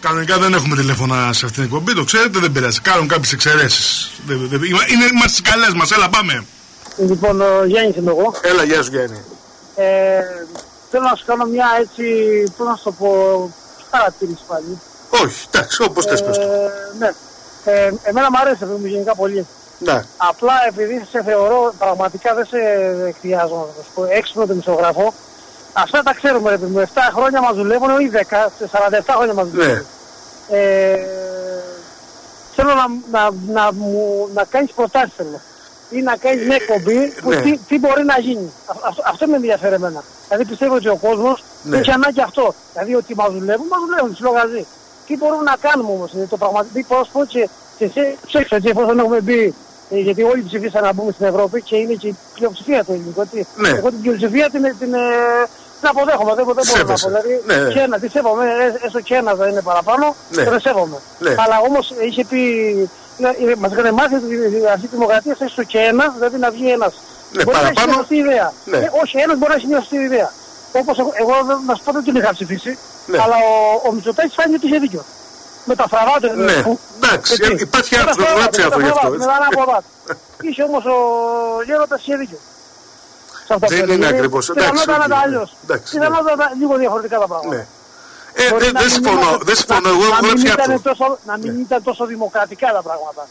Κανονικά δεν έχουμε τηλέφωνα σε αυτήν την εκπομπή, το ξέρετε, δεν πειράζει. Κάνουν κάποιες εξαιρέσεις. Είμαστε στις καλές μας, έλα πάμε. Λοιπόν, Γιάννης είμαι εγώ. Έλα, γεια σου Γιάννη. Θέλω να σου κάνω μια έτσι, πώς να σου το πω, παρατήρηση πάλι. Όχι, εντάξει, όπως θες πες το. Ναι. Εμένα μου αρέσει μου γενικά πολύ. Ναι. Απλά επειδή σε θεωρώ, πραγματικά δεν σε εκθιάζω να σου πω, έξυπνο δημοσιογράφο. Αυτά τα ξέρουμε, ρε παιδί μου. 7 χρόνια μας δουλεύουν, ή 10, 47 χρόνια μας δουλεύουν. Ναι. Θέλω να κάνεις προτάσεις θέλω. Ή να κάνεις μια εκπομπή που ναι. τι μπορεί να γίνει. Αυτό με ενδιαφέρει εμένα. Δηλαδή πιστεύω ότι ο κόσμος έχει ανάγκη αυτό. Δηλαδή ότι μας δουλεύουν, τους λογαζεί. Τι μπορούμε να κάνουμε όμως, το πραγματικό πώς πω και εσύ ψέξω έτσι εφόσον έχουμε μπει, γιατί όλοι ψηφίσαν να μπούμε στην Ευρώπη και είναι και η πλειοψηφία του ελληνικού. Ναι. Εγώ την πλειοψηφία την αποδέχομαι, δεν μπορώ να πω. Δηλαδή, ναι. Και ένα, τι σέβομαι, έστω και ένα δεν είναι παραπάνω, δεν σέβομαι. Ναι. Αλλά όμως είχε πει, μας έκανε μάθει αυτή τη δημοκρατία, έστω και ένα, δηλαδή να βγει ένας. Ναι, μπορεί παραπάνω. να έχει αυτή η ιδέα. Ναι. Όχι, ένας μπορεί να έχει αυτή η ιδέα. Όπως εγώ να σου πω δεν την είχα ψηφίσει, αλλά ο Μητσοτάκης φάνηκε ότι είχε δίκιο. Με τα φραβάτε. Ναι, εντάξει, υπάρχει αυτογράψη αυτό γι' αυτό. Με τα ανάποδα. Είχε όμως ο Γέροντας είχε δίκιο. Δεν είναι ακριβώς. Πιθανότατα τα αλλιώς. Πιθανότατα λίγο διαφορετικά τα πράγματα. Δεν συμφωνώ. Εγώ δεν φτιάχνω. Να μην ήταν τόσο δημοκρατικά τα πράγματα.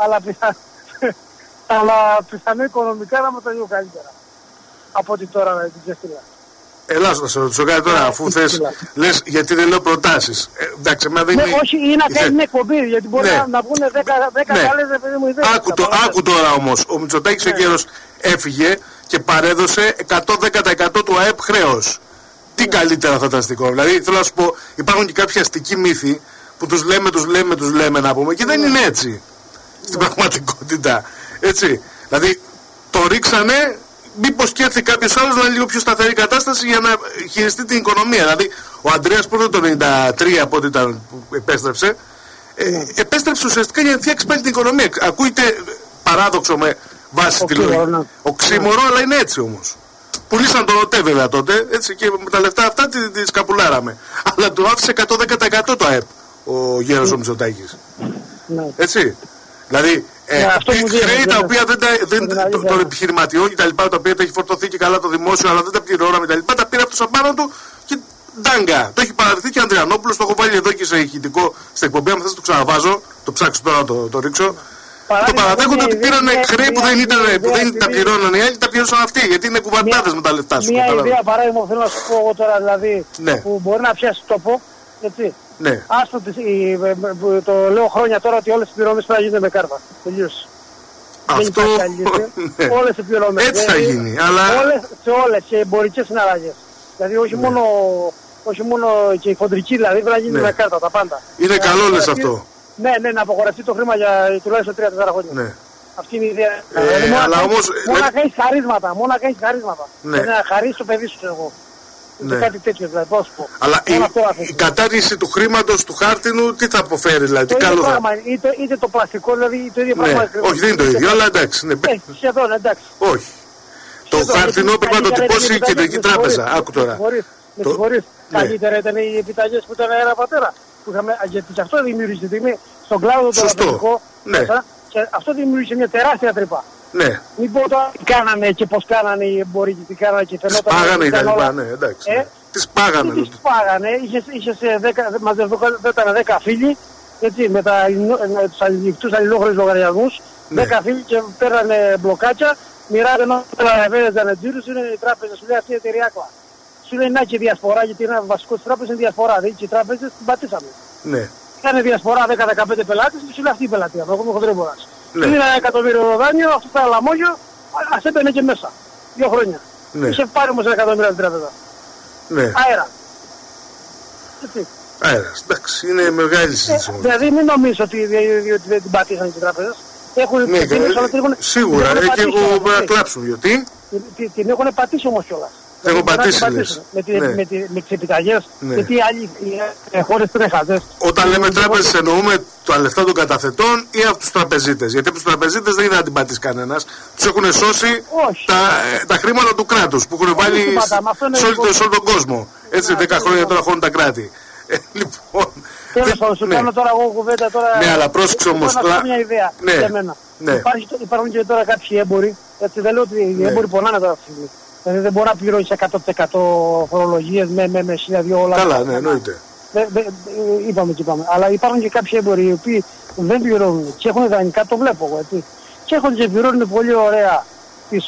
Αλλά πιθανό οικονομικά να ήταν λίγο καλύτερα. Από ότι τώρα την ξεστήλα. Ελάς να σε ρωτήσω κάτι τώρα, αφού θες, λες γιατί δεν λέω προτάσεις. Εντάξει, εμένα δεν είναι... Όχι, ή να κάνει μια εκπομπή, γιατί μπορεί να βγουν 10 καλές ιδέες. Άκου τώρα όμως, ο Μητσοτάκης ο Γέρος έφυγε και παρέδωσε 110% του ΑΕΠ χρέος. Τι καλύτερα θα ήταν αστικό. Δηλαδή, θέλω να σου πω, υπάρχουν και κάποιοι αστικοί μύθοι που τους λέμε να πούμε και δεν είναι έτσι στην πραγματικότητα. Έτσι. Δηλαδή, το ρίξανε. Μήπως και έρθει κάποιος άλλος να είναι λίγο πιο σταθερή κατάσταση για να χειριστεί την οικονομία. Δηλαδή, ο Ανδρέας πρώτα το 1993 από ό,τι ήταν που επέστρεψε, επέστρεψε ουσιαστικά για να φτιάξει πάλι την οικονομία. Ακούγεται παράδοξο με βάση τη λογική. Οξύμορο, αλλά είναι έτσι όμως. Πουλήσαν τον ΟΤΕ βέβαια τότε, έτσι, και με τα λεφτά αυτά τη σκαπουλάραμε. Αλλά του άφησε 110% το ΑΕΠ ο Γέρος ο Μητσοτάκης. Έτσι. Δηλαδή, χρέη τα οποία των επιχειρηματιών και τα λοιπά, τα οποία τα έχει φορτωθεί και καλά το δημόσιο, αλλά δεν τα πληρώναμε τα λοιπά, τα πήρε αυτός απάνω του και ντάγκα. Το έχει παραδεχθεί και ο Ανδριανόπουλος, το έχω βάλει εδώ και σε ηχητικό στην εκπομπή. Αν θες το ξαναβάζω, το ψάξω τώρα το ρίξω. Το παραδέχονται ότι πήραν χρέη που δεν τα πληρώναν οι άλλοι, τα πληρώσαν αυτοί, γιατί είναι κουβαντάδες με τα λεφτά σου. Μια ιδέα παράδειγμα που θέλω να σου πω εγώ τώρα, δηλαδή, που μπορεί να πιάσει τόπο, έτσι. Ναι. Άστο, το λέω χρόνια τώρα ότι όλες οι πληρωμές πρέπει να γίνονται με κάρτα. Τελείωσε. Αυτό, ναι. Όλες οι πληρωμές. Έτσι θα γίνει. Αλλά... Όλες, σε εμπορικές συναλλαγές. Δηλαδή όχι μόνο και η χοντρική, δηλαδή πρέπει να γίνει με κάρτα τα πάντα. Είναι καλό λες αυτό. Ναι, να απογορευτεί το χρήμα για τουλάχιστον 3-4 χρόνια. Ναι. Αυτή είναι η ιδέα. Μόνο να κάνεις χαρίσματα. Ναι. Να χαρίσεις το παιδί σου εγώ. Ναι. Κάτι τέτοιο δηλαδή, πώς πω. Αλλά η κατάργηση του χρήματος του χάρτινου τι θα αποφέρει δηλαδή, τι καλό θα... Είτε το πλαστικό δηλαδή, το ίδιο πράγμα. Όχι, δεν είναι το ίδιο, αλλά εντάξει. Σχεδόν, εντάξει. Όχι. Το χάρτινο πρέπει να το τυπώσει η Κεντρική Τράπεζα. Άκου τώρα. Με συγχωρείς, καλύτερα ήταν οι επιταγές που ήταν αέρα πατέρα. Γιατί αυτό δημιούργησε στον κλάδο το αγροτικό. Και αυτό δημιούργησε μια τεράστια τρύπα. Ναι. Μην πω τώρα τι κάνανε και πώς κάνανε οι εμπορικοί, τι κάνανε και φαινόταν. Σπάγανε τα λοιπά, ναι, εντάξει. Τις σπάγανε. Τις σπάγανε, μαζευόταν 10 φίλοι, έτσι, με τους ανοιχτούς αλληλόχρονους λογαριασμούς, 10 φίλοι και παίρνανε μπλοκάκια, μοιράζανε όλα τζίρους, είναι η τράπεζα, σου λέει αυτή η εταιρεία. Σου λέει να και διασπορά, γιατί είναι βασικό της τράπεζας είναι διασπορά, δηλαδή και οι τράπεζες την πατήσαμε. Ναι. Κάνε διασπορά 10-15 πελάτες και σου λέει αυτή η πελατεία, εγώ είμαι χοντρέμπορας. Είναι 1 εκατομμύριο δάνειο, αυτό θα λαμόγιο, ας έμπαινε και μέσα. 2 χρόνια. Είχε πάρει όμως 1 εκατομμύριο την τράπεζα. Ναι. Αέρα. Έτσι. Αέρας, εντάξει, είναι μεγάλη συζήτηση. Δηλαδή μην νομίζω ότι δεν την πατήσανε οι τράπεζες. Σίγουρα, και εγώ πρέπει να κλάψουν, γιατί. Την έχουν πατήσει όμως κιόλας. Έχω πατήσει λες. Με τις επιταγές, γιατί οι άλλοι χώρες δεν έχασες. Όταν λέμε τράπεζες εννοούμε τα λεφτά των καταθετών ή από τους τραπεζίτες. Γιατί από τους τραπεζίτες δεν είναι να την πατήσει κανένας. Τους έχουν σώσει τα χρήματα του κράτους που έχουν βάλει σε όλο τον κόσμο. Έτσι 10 χρόνια τώρα χώνουν τα κράτη. Λοιπόν, Τέλος πάντων, σου κάνω τώρα εγώ κουβέντα τώρα. Ναι, αλλά πρόσεξε όμως τώρα. Μια ιδέα για μένα. Υπάρχουν και τώρα κάποιοι έμποροι. Έτσι δεν λέω ότι οι έμποροι πονάνε τώρα αυτή τη στιγμή. Δηλαδή δεν μπορεί να πληρώνει 100% φορολογίες με 1.000 όλα. Καλά, ναι, εννοείται. Είπαμε. Αλλά υπάρχουν και κάποιοι έμποροι οι οποίοι δεν πληρώνουν και έχουν δανεικά, το βλέπω εγώ. Έτσι. Και έχουν και πληρώνουν πολύ ωραία τις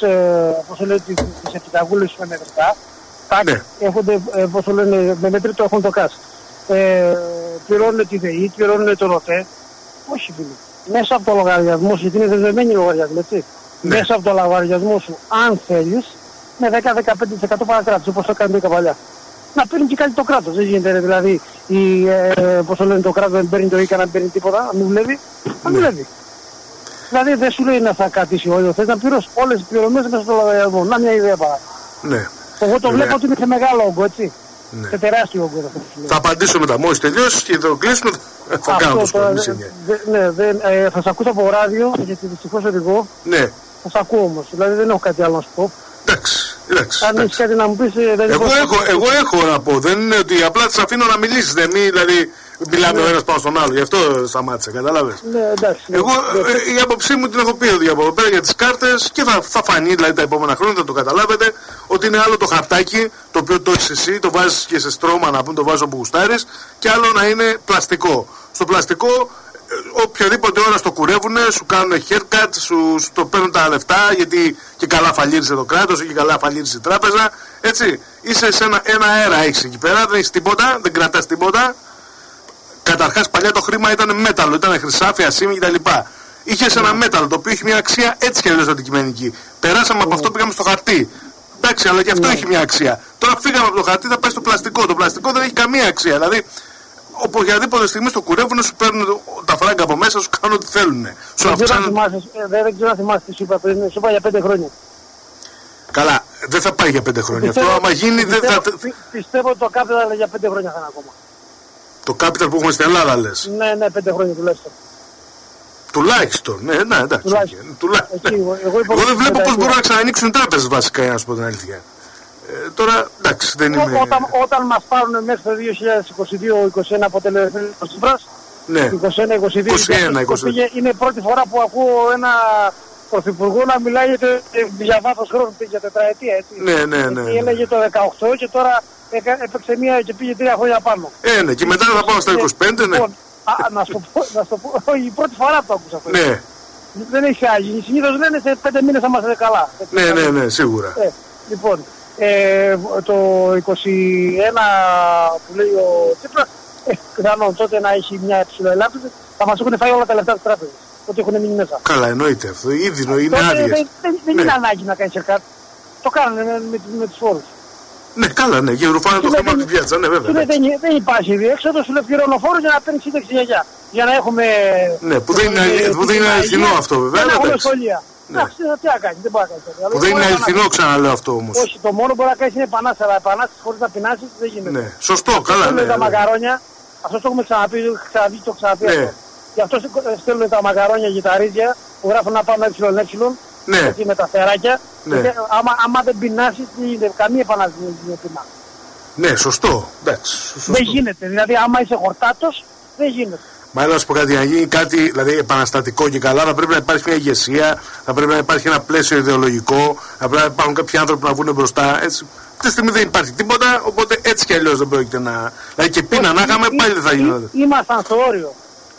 επιταγούλες με μετρητά. Ναι. Έχονται, πώς το λένε, με μέτρητο έχουν το ΚΑΣ. Πληρώνουν τη ΔΕΗ, πληρώνουν το ΡΟΤΕ. Όχι φίλοι. Μέσα από το λογαριασμό σου, γιατί είναι δεδομένοι λογαριασμοί, έτσι. Ναι. Μέσα από το λογαριασμό σου, αν θέλεις, με 10-15% παρακράτηση, όπως το έκανε το παλιά. Να παίρνει και κάτι το κράτος. Δεν γίνεται δηλαδή, πώς το λένε, το κράτος δεν παίρνει το ΙΚΑ, να παίρνει τίποτα, να μην δουλεύει. Να δουλεύει. Δηλαδή δεν σου λέει να θα κρατήσει όλο, θες να πληρώσει όλες τις πληρωμές μέσα στο λογαριασμό. Να μια ιδέα παρά. Ναι. Εγώ το βλέπω ότι είναι σε μεγάλο όγκο, έτσι. Ναι. Σε τεράστιο όγκο. Θα απαντήσω μετά. Μόλις τελειώσει και το κλείσουμε, θα κάνω το σχόλιο. Ναι, θα σε ακούσω από ράδιο, γιατί δυστυχώς οδηγώ. Ναι. Θα σε ακούω όμως. Δηλαδή δεν έχω κάτι άλλο να σου πω. Εντάξει. Αν έχεις κάτι να μου πεις, δεν εγώ έχω να πω. Δεν είναι ότι απλά τις αφήνω να μιλήσεις. Δηλαδή μιλάμε ο ένας πάνω στον άλλο. Γι' αυτό σταμάτησα, κατάλαβες. Ναι, εντάξει. Εγώ η άποψή μου την έχω πει ότι από εδώ πέρα για τις κάρτες και θα φανεί δηλαδή τα επόμενα χρόνια, θα το καταλάβετε, ότι είναι άλλο το χαρτάκι το οποίο το έχεις εσύ, το βάζεις και σε στρώμα να πούμε, το βάζεις όπου γουστάρεις, και άλλο να είναι πλαστικό. Στο πλαστικό οποιαδήποτε ώρα στο κουρεύουνε, σου κάνουν haircut, σου το παίρνουν τα λεφτά γιατί και καλά φαλήρισε το κράτος και καλά φαλήρισε η τράπεζα. Έτσι, είσαι σε ένα αέρα έχεις εκεί πέρα, δεν έχεις τίποτα, δεν κρατάς τίποτα. Καταρχάς παλιά το χρήμα ήταν μέταλλο, ήταν χρυσάφι, ασήμι κτλ. Είχες ένα μέταλλο το οποίο έχει μια αξία έτσι και αλλιώς αντικειμενική. Περάσαμε από αυτό, πήγαμε στο χαρτί. Εντάξει, αλλά και αυτό έχει μια αξία. Τώρα φύγαμε από το χαρτί, θα πάει στο πλαστικό. Το πλαστικό δεν έχει καμία αξία. Δηλαδή, οποιαδήποτε στιγμή στο κουρεύουν, σου παίρνουν τα φράγκα από μέσα, σου κάνουν ό,τι θέλουν. Δεν ξέρω να θυμάσαι τι σου είπα πριν, σου είπα για 5 χρόνια. Καλά, δεν θα πάει για 5 χρόνια αυτό. Άμα γίνει, δεν θα. Πιστεύω ότι το capital για 5 χρόνια θα είναι ακόμα. Το capital που έχουμε στην Ελλάδα, λες. Ναι, 5 χρόνια τουλάχιστον. Τουλάχιστον, ναι, εντάξει. Εγώ δεν βλέπω πώς μπορούν να ξανανοίξουν οι τράπεζες βασικά, για να σου πω την αλήθεια. Τώρα, εντάξει, δεν είμαι. Όταν μας πάρουν μέσα το 2022-2021 αποτελεσμένο ο Τσίπρας, 21-22, είναι η πρώτη φορά που ακούω ένα πρωθυπουργό να μιλάει για βάθος χρόνου, για τετραετία, έτσι. Ναι. Έλεγε το 18 και τώρα έπαιξε μία και πήγε 3 χρόνια πάνω. Ναι, και μετά θα πάμε στα 25, ναι. Να σου πω, η πρώτη φορά το άκουσα αυτό. Ναι. Δεν έχει άγγι. Συνήθως λένε σε 5 μήνες θα είμαστε καλά. Ναι, σίγουρα. Λοιπόν, το 21 που λέει ο Τσίπρας, πιθανόν τότε να έχει μια ψηλοελάπτωση, θα μας έχουν φάει όλα τα λεφτά της τράπεζας. Ότι έχουν μείνει μέσα. Καλά, εννοείται αυτό. Ήδη είναι άδειες. Δεν είναι ανάγκη να κάνεις κάτι. Το κάνουν με τους φόρους. Ναι, καλά, ναι, και ρουφάνε το θέμα από την πιάτσα, ναι, βέβαια. Δεν υπάρχει διέξοδο, σου λέει πληρώνω φόρο για να παίρνει σύνταξη γιαγιά. Για να έχουμε. Ναι, που δεν είναι αληθινό αυτό, βέβαια. Για να έχουμε σχολεία. Εντάξει, τι να κάνει, δεν μπορεί να κάνει. Που δεν είναι αληθινό, ξαναλέω αυτό όμως. Όχι, το μόνο που μπορεί να κάνει είναι επανάσταση, αλλά επανάσταση χωρίς να πεινάσει δεν γίνεται. Ναι, σωστό, καλά. Ναι, τα μακαρόνια, αυτό το έχουμε ξαναπεί, το ξαναπεί αυτό. Γι' αυτό στέλνουν τα μακαρόνια για τα ρύζια που γράφουν να πάμε ΕΕ. Ναι. Έτσι με τα φτεράκια. Ναι. Άμα δεν πεινάσεις, καμία επανάσταση δεν γίνεται. Ναι, σωστό. Εντάξει, δεν γίνεται. Δηλαδή, άμα είσαι χορτάτος, δεν γίνεται. Μα έλα να σου πω κάτι, να γίνει κάτι δηλαδή επαναστατικό και καλά, θα πρέπει να υπάρχει μια ηγεσία, θα πρέπει να υπάρχει ένα πλαίσιο ιδεολογικό, θα πρέπει να υπάρχουν κάποιοι άνθρωποι που να βγουν μπροστά. Έτσι. Αυτή τη στιγμή δεν υπάρχει τίποτα, οπότε έτσι κι αλλιώς δεν πρόκειται να. Δηλαδή και πείνα να είχαμε, πάλι δεν θα γινόταν. Ήμασταν στο όριο.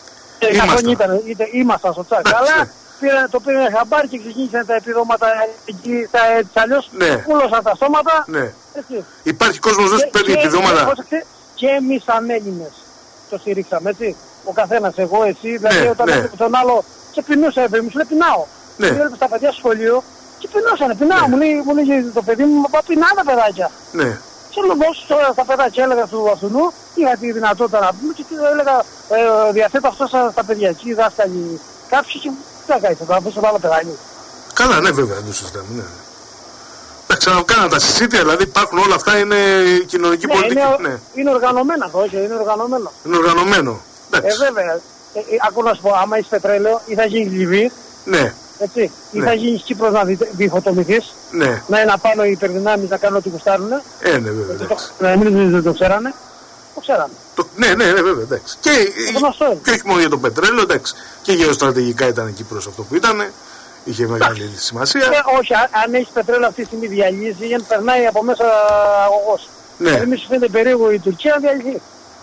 Ήμασταν στο τσάκ. Αλλά το πήραν χαμπάρι και ξεκίνησαν τα επιδόματα εκεί, έτσι αλλιώς. Πούλωσαν τα στόματα. Ναι. Υπάρχει κόσμος που παίρνει επιδόματα. Και εμείς σαν Έλληνες το στηρίξαμε, έτσι. Ο καθένας, εγώ, εσύ, δηλαδή όταν έβλεπε τον άλλο και πεινούσα, μου σου λέει πεινάω. Και έβλεπε τα παιδιά στο σχολείο και πεινούσανε, πεινάω. Μου λέει το παιδί μου, μα πεινά τα παιδάκια. Και δώσω τώρα στα παιδάκια, έλεγα του αυτού, είχα τη δυνατότητα να πούμε και έλεγα διαθέτω αυτό στα παιδιά. Εκεί οι δάσκαλοι κάποιοι και τι θα κάνει, θα το αφήσω το άλλο παιδάκι. Καλά, ναι, βέβαια, δεν το συζητάμε, ναι. Τα ξανακάναν τα συσίτια, δηλαδή υπάρχουν όλα αυτά, είναι κοινωνική πολιτική. Είναι οργανωμένα το, όχι, είναι οργανωμένο. Είναι οργανωμένο. Βέβαια. Ακούω να σου πω, άμα είσαι πετρέλαιο ή θα γίνει Λιβύη. Ναι. Έτσι. Ή θα γίνει Κύπρος να διχοτομηθείς. Ναι. Να είναι απάνω οι υπερδυνάμεις να κάνουν ό,τι κουστάρουνε. Ναι, βέβαια. Να μην δεν το ξέρανε. Το ξέραμε. Ναι, βέβαια, εντάξει. Και όχι μόνο για το πετρέλαιο, εντάξει. Και γεωστρατηγικά ήταν εκεί προς αυτό που ήταν. Είχε μεγάλη σημασία. Όχι, αν έχει πετρέλαιο αυτή τη στιγμή διαλύσει, γιατί περνάει από μέσα αγωγός. Ναι. Εμείς σου φαίνεται περίεργο η Τουρκία να διαλυθεί.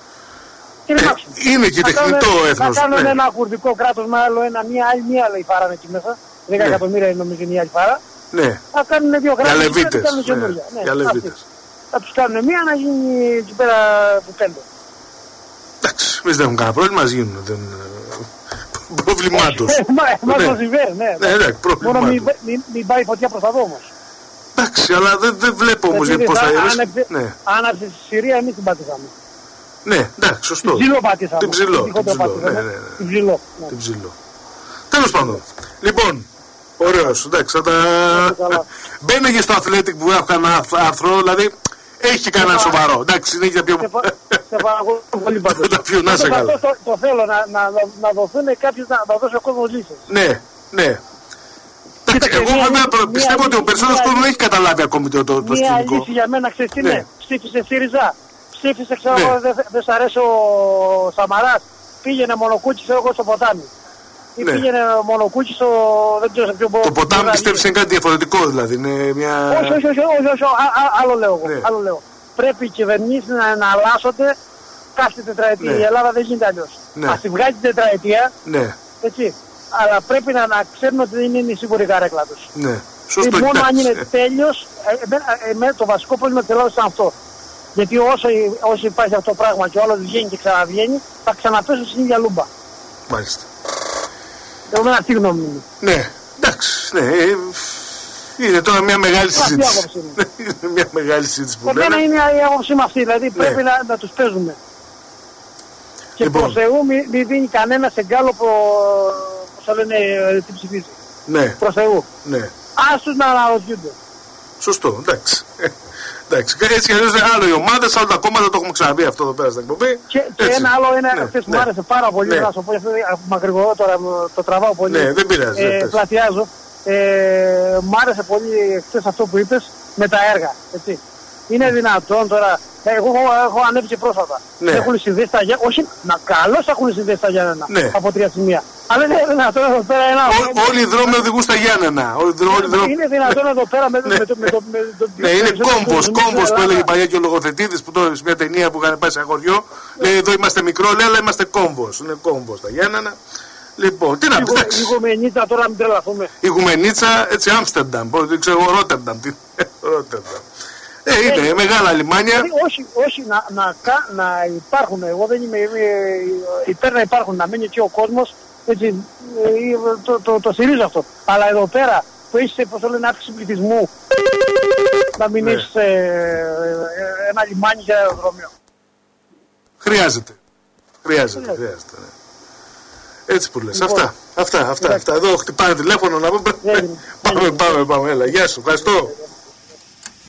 Είναι και τεχνητό έθνος. Θα κάνουν ένα κουρδικό κράτος με άλλο ένα, μία άλλη φάρα εκεί μέσα. 10 εκατομμύρια νομίζω είναι η άλλη φάρα. Ναι. Θα κάνουν δύο κράτος. Για Λεβίτες. Θα τους κάνουν μία να γίνει εκεί πέρα του 5. Εντάξει, εμείς δεν έχουμε κανένα πρόβλημα, ας γίνουν. Προβλημάτων. Μας το συμβαίνει, ναι. Εντάξει, μόνο μην πάει φωτιά προς τα δω όμως. Εντάξει, αλλά δεν βλέπω όμως πώς θα είναι. Αν από τη Συρία εμείς την πατήσαμε. Ναι, εντάξει, σωστό. Την ψηλό. Την ψηλό. Τέλος πάντων. Λοιπόν, ωραίος, εντάξει, θα τα... Μπαίνε και στο Athletic που έχω κανένα άρθρο, δηλαδή έχει κανένα σοβαρό. Εντάξει, είναι για πιο... Σε παρακολουθώ πολύ πάντως. Το θέλω να δοθούν κάποιες, να δώσει ο κόσμος λύσεις. Ναι. Εγώ βέβαια πιστεύω ότι ο περισσότερος κόσμος δεν έχει καταλάβει ακόμη το σκηνικό. Μια λύση για μένα, ξέρεις τι είναι. Ψήφισε ΣΥΡΙΖΑ. Ψήφισε, ξέρω εγώ, δεν σ' αρέσει ο Σαμαράς. Πήγαινε μονοκούκι, ξέρω εγώ, στο ποτάμι. Ή πήγαινε μονοκούκι στο... δεν ξέρω σε ποιο μπορώ. Το ποτάμι πιστεύεις είναι κάτι διαφορετικό δηλαδή. Όχι, άλλο λέω. Πρέπει οι κυβερνήσεις να αλλάσσονται κάθε τετραετία. Η Ελλάδα δεν γίνεται αλλιώς. Ας τη βγάλει την τετραετία. Έτσι. Αλλά πρέπει να ξέρουν ότι δεν είναι η σίγουρη καρέκλα τους. Μόνο αν είναι τέλειος, το βασικό πρόβλημα της Ελλάδας είναι αυτό. Γιατί όσο υπάρχει αυτό το πράγμα και όλο βγαίνει και ξαναβγαίνει, θα ξαναπέσουν στην ίδια λούμπα. Μάλιστα. Εγώ με αυτή γνώμη μου. Ναι, εντάξει, ναι. Είναι τώρα μια μεγάλη συζήτηση. Είναι μια μεγάλη συζήτηση που λέμε. Εμένα είναι η άποψή μου αυτή, δηλαδή πρέπει να τους παίζουμε. Και προς Θεού μην δίνει κανένας εγκάλωπο, πώς θα λένε, τι ψηφίζει. Ναι. Προς Θεού. Ναι. Ας τους να αναρωτιούνται. Σωστό, εντάξει. Εντάξει, έτσι κι αλλιώς άλλο οι ομάδες, άλλο τα κόμματα, το έχουμε ξαναπεί αυτό εδώ πέρα στην εκπομπή. Και ένα άλλο είναι αυτές που μου άρεσε πάρα πολύ, να σου πω, μακρηγορώ τώρα, το τραβάω πολύ. Ναι, δεν πειράζει. Πλατιάζω. Μου άρεσε πολύ χθες αυτό που είπες με τα έργα, έτσι. Είναι δυνατόν τώρα, εγώ έχω ανέβει και πρόσφατα. Έχουν συνδέσει τα Γιάννενα, όχι, καλώς έχουν συνδέσει τα Γιάννενα από 3 σημεία. Αλλά είναι δυνατόν εδώ πέρα ένα... Όλοι οι δρόμοι οδηγούν στα Γιάννενα. Είναι δυνατόν εδώ πέρα με το... Ναι, είναι κόμπος που έλεγε παλιά και ο Λογοθετίδης που τώρα σε μια ταινία που είχαν πάει σε ένα χωριό. Λέει εδώ είμαστε μικρό, λέει αλλά είμαστε κόμπος. Είναι κόμπος τα Γιάννενα. Λοιπόν, τι να πει. Η Γουμενίτσα τώρα μην τρελαθούμε. Η Γουμενίτσα, έτσι Άμστερνταμ, ξέρω Ρότερνταμ. Είναι μεγάλα λιμάνια. Όχι, να υπάρχουν. Εγώ δεν είμαι υπέρ να υπάρχουν, να μείνει και ο κόσμος. Έτσι, το στηρίζω αυτό. Αλλά εδώ πέρα που έχεις, πώς το λένε, αύξηση πληθυσμού, να μην έχεις ένα λιμάνι και ένα αεροδρόμιο. Χρειάζεται. Έτσι που λες. Αυτά. Εδώ χτυπάνε τηλέφωνο να πούμε. Πάμε. Έλα, γεια σου. Ευχαριστώ.